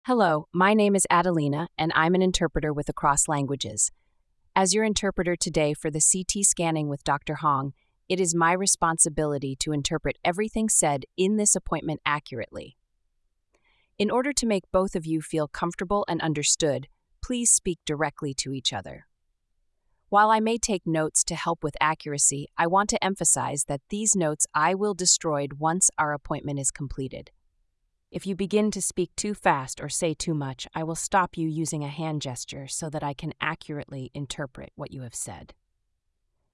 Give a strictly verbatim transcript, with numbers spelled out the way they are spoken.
Hello, my name is Adelina, and I'm an interpreter with Across Languages. As your interpreter today for the C T scanning with Doctor Hong, it is my responsibility to interpret everything said in this appointment accurately. In order to make both of you feel comfortable and understood, please speak directly to each other. While I may take notes to help with accuracy, I want to emphasize that these notes I will destroy once our appointment is completed. If you begin to speak too fast or say too much, I will stop you using a hand gesture so that I can accurately interpret what you have said.